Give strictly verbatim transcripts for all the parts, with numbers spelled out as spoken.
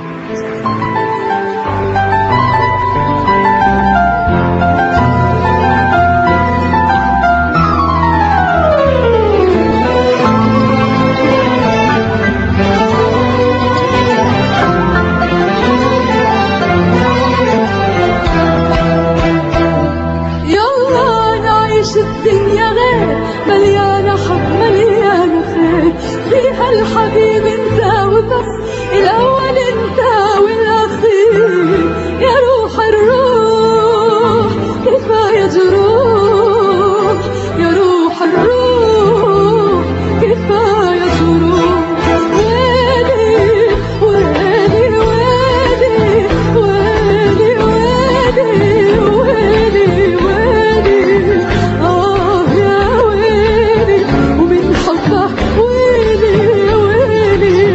الدنيا غير مليانة حب مليانة خير، فيها الحبيب انت وبس، الأول انت والأخير. يا روح الروح كفاية جروح، يا روح الروح كفاية جروح. ويلي ويلي ويلي ويلي ويلي ويلي ويلي آه يا ويلي، ومن حبك ويلي ويلي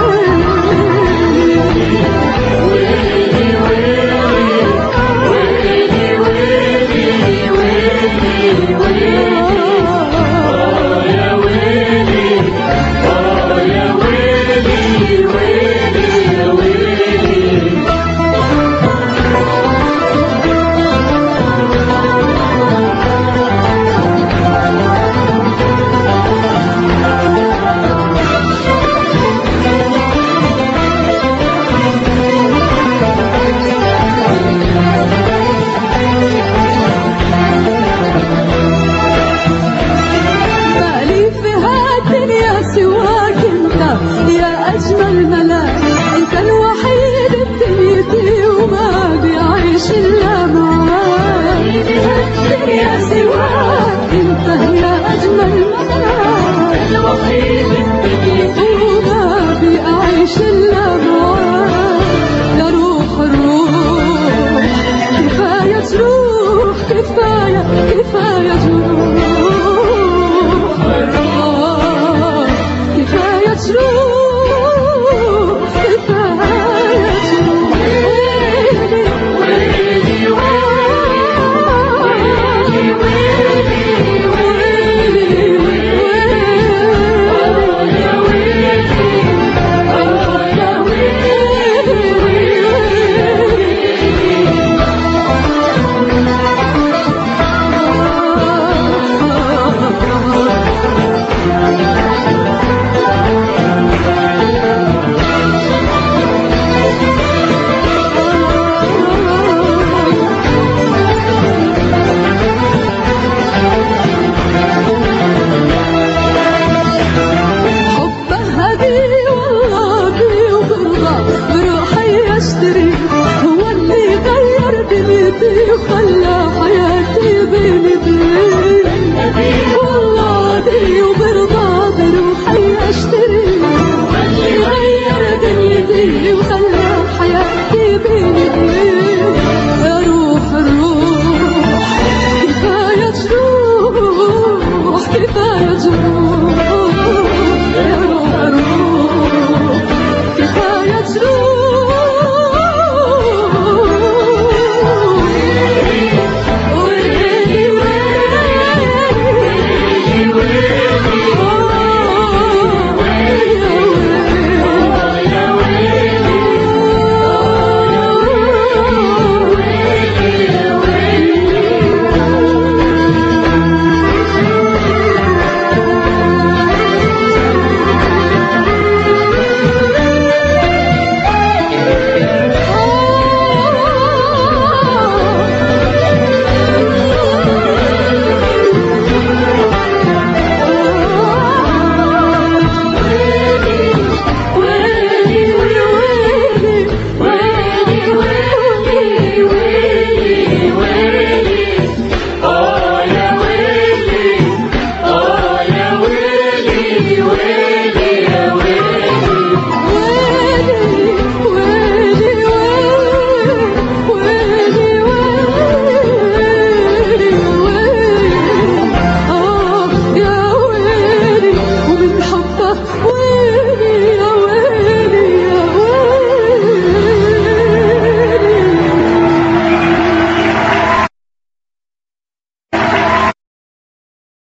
يا أجمل ملاك، أنت الوحيد بدنيتي وما بيعيش إلا معاك. يا سواك أنت يا أجمل ملاك، الوحيد بدنيتي وما بيعيش إلا معاك. يا روح الروح كفاية جروح، كفاية كفاية جروح، كفاية جروح. بروحي اشتري، هو اللي غير دنيتي وخلى